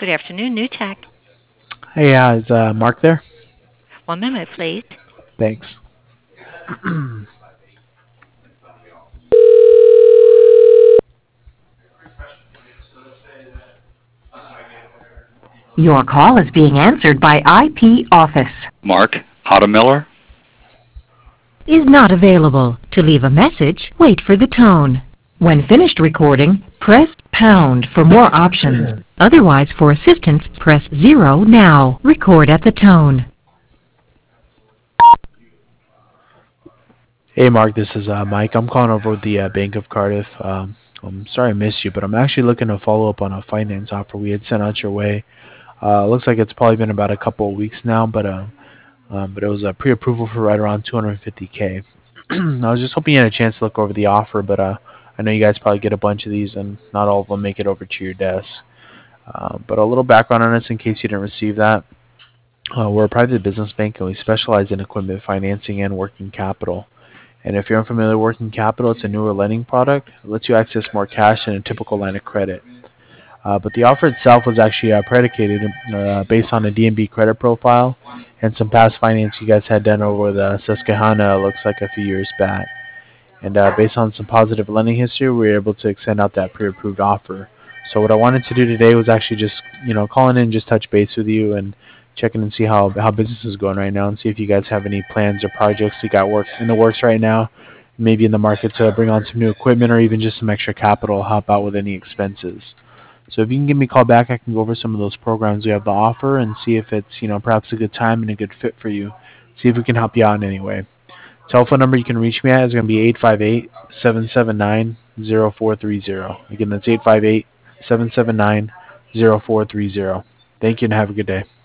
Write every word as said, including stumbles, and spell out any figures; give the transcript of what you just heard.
Good afternoon, New Tech. Hey, uh, is uh, Mark there? One minute, please. Thanks. Your call is being answered by I P Office. Mark Ottomiller. Is not available. To leave a message, wait for the tone. When finished recording, press pound for more options. Otherwise, for assistance, press zero now. Record at the tone. Hey, Mark, this is uh, Mike. I'm calling over with the uh, Bank of Cardiff. Um, I'm sorry I missed you, but I'm actually looking to follow up on a finance offer we had sent out your way. Uh, looks like it's probably been about a couple of weeks now, but uh, um, but it was a pre-approval for right around two hundred fifty K. I was just hoping you had a chance to look over the offer, but uh, I know you guys probably get a bunch of these, and not all of them make it over to your desk. Uh, but a little background on us in case you didn't receive that. Uh, we're a private business bank, and we specialize in equipment financing and working capital. And if you're unfamiliar with working capital, it's a newer lending product. It lets you access more cash than a typical line of credit. Uh, but the offer itself was actually uh, predicated uh, based on a D N B credit profile and some past finance you guys had done over the Susquehanna, looks like a few years back. And uh, based on some positive lending history, we were able to extend out that pre-approved offer. So what I wanted to do today was actually just, you know, calling in, just touch base with you and checking and see how how business is going right now, and see if you guys have any plans or projects you got work in the works right now, maybe in the market to bring on some new equipment or even just some extra capital, help out with any expenses. So if you can give me a call back, I can go over some of those programs we have to offer and see if it's, you know, perhaps a good time and a good fit for you. See if we can help you out in any way. Telephone number you can reach me at is going to be eight five eight, seven seven nine, zero four three zero. Again, that's eight five eight, seven seven nine, zero four three zero. Thank you and have a good day.